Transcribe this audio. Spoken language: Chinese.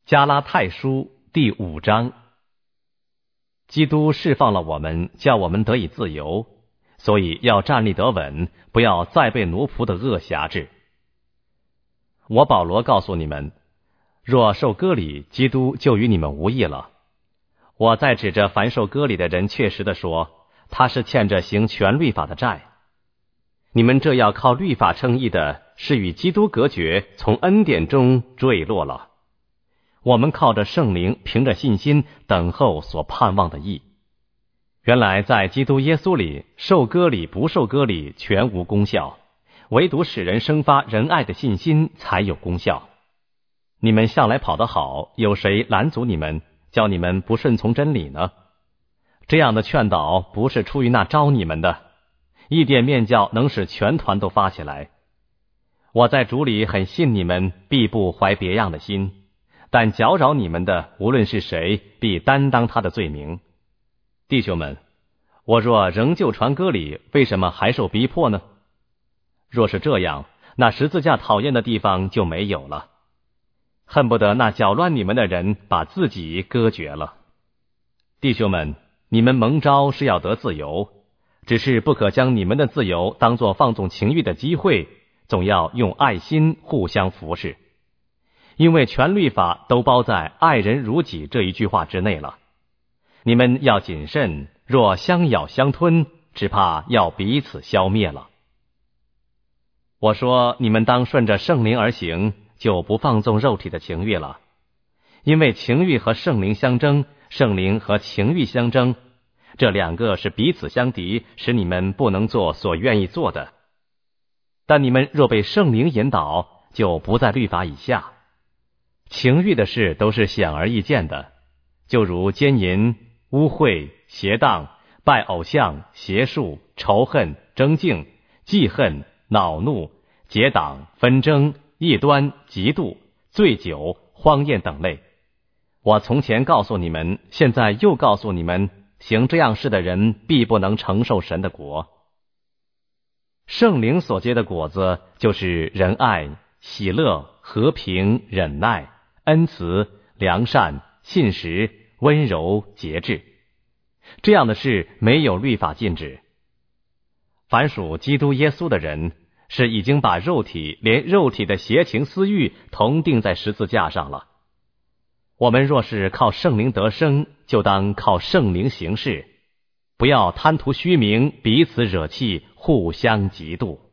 加拉太书第5章。基督释放了我们，叫我们得以自由，所以要站立得稳，不要再被奴仆的恶辖制。我保罗告诉你们，若受割礼，基督就与你们无异了。我再指着凡受割礼的人确实地说，他是欠着行全律法的债。你们这要靠律法称义的，是与基督隔绝，从恩典中坠落了。我们靠着圣灵，凭着信心等候所盼望的义。原来在基督耶稣里，受割礼不受割礼全无功效，唯独使人生发仁爱的信心才有功效。你们向来跑得好，有谁拦阻你们，叫你们不顺从真理呢？这样的劝导不是出于那招你们的，一点面教能使全团都发起来。我在主里很信你们，必不怀别样的心，但搅扰你们的，无论是谁，必担当他的罪名。弟兄们，我若仍旧传割礼，为什么还受逼迫呢？若是这样，那十字架讨厌的地方就没有了。恨不得那搅乱你们的人把自己割绝了。弟兄们，你们蒙召是要得自由，只是不可将你们的自由当作放纵情欲的机会，总要用爱心互相服侍。因为全律法都包在爱人如己这一句话之内了。你们要谨慎，若相咬相吞，只怕要彼此消灭了。我说你们当顺着圣灵而行，就不放纵肉体的情欲了。因为情欲和圣灵相争，圣灵和情欲相争，这两个是彼此相敌，使你们不能做所愿意做的。但你们若被圣灵引导，就不在律法以下。情欲的事都是显而易见的，就如奸淫、污秽、邪荡、拜偶像、邪术、仇恨、争竞、记恨、恼怒、结党、纷争、异端、嫉妒、醉酒、荒宴等类。我从前告诉你们，现在又告诉你们，行这样事的人必不能承受神的国。圣灵所结的果子，就是仁爱、喜乐、和平、忍耐、恩慈、良善、信实、温柔、节制。这样的事没有律法禁止。凡属基督耶稣的人，是已经把肉体连肉体的邪情私欲同钉在十字架上了。我们若是靠圣灵得生，就当靠圣灵行事，不要贪图虚名，彼此惹气，互相嫉妒。